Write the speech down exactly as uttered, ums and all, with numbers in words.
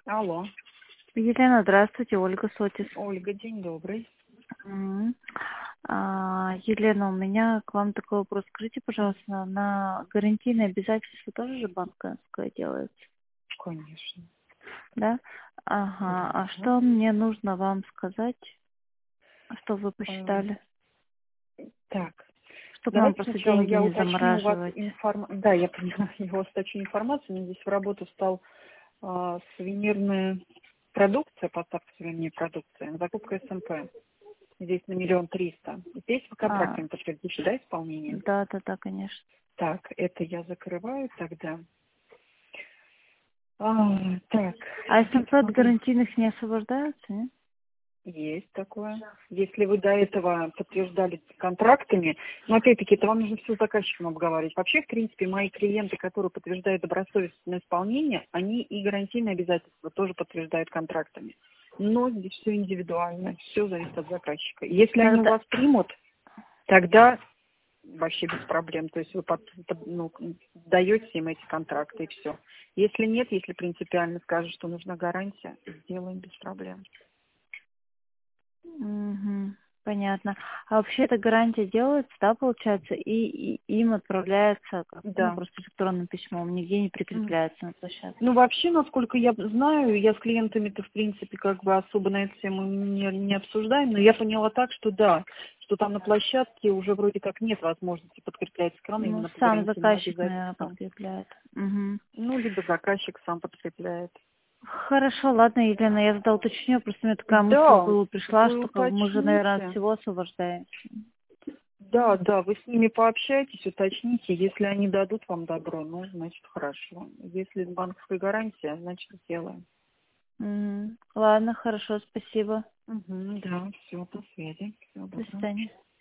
Алло, Елена, здравствуйте, Ольга Сотис. Ольга, день добрый. М. А, Елена, у меня к вам такой вопрос. Скажите, пожалуйста, на гарантийные обязательства тоже же банковское делается, Конечно. да? Ага. А Да. что мне нужно вам сказать, что вы А, посчитали? так, Чтобы нам давайте просто сначала деньги я не уточню у вас замораживать. информацию. Да, я поняла, я у вас уточню информацию. У меня здесь в работу встал а, сувенирная продукция, поставка сувенирной продукции, закупка СМП. Здесь на миллион триста. Здесь вы А, контрактами подтвердите, да, исполнение? да, да, да, конечно. Так, это я закрываю тогда. А, так, А сейчас СМП от смотрю. гарантийных не освобождаются, нет? Есть такое. Если вы до этого подтверждали контрактами, но опять-таки это вам нужно все с заказчиком обговаривать. Вообще, в принципе, мои клиенты, которые подтверждают добросовестное исполнение, они и гарантийные обязательства тоже подтверждают контрактами. Но здесь все индивидуально, все зависит от заказчика. Если они у Тогда, вас примут, тогда вообще без проблем. То есть вы под- под- ну, даете им эти контракты и все. Если нет, если принципиально скажут, что нужна гарантия, сделаем без проблем. Мгм. Понятно. А вообще эта гарантия делается, да, получается, и, и им отправляется как, ну, Да. просто электронным письмом, нигде не прикрепляется на площадке. Ну, вообще, насколько я знаю, я с клиентами-то, в принципе, как бы особо на эту тему не, не обсуждаем, но я поняла так, что да, что там на площадке уже вроде как нет возможности подкреплять экран Ну, именно по сам гарантийным заказчик, наверное, обязательствам. подкрепляет. Мгм. Ну, либо заказчик сам подкрепляет. Хорошо, ладно, Елена, я тогда уточню, просто у меня такая мысль в Да, голову пришла, вы что как бы мы же, наверное, от уточните. всего освобождаемся. Да, да, вы с ними пообщайтесь, уточните. Если они дадут вам добро, ну, значит, хорошо. Если банковская гарантия, значит, сделаем. Мгм. Ладно, хорошо, спасибо. Угу, да, все, до связи. Всего До доброго. свидания.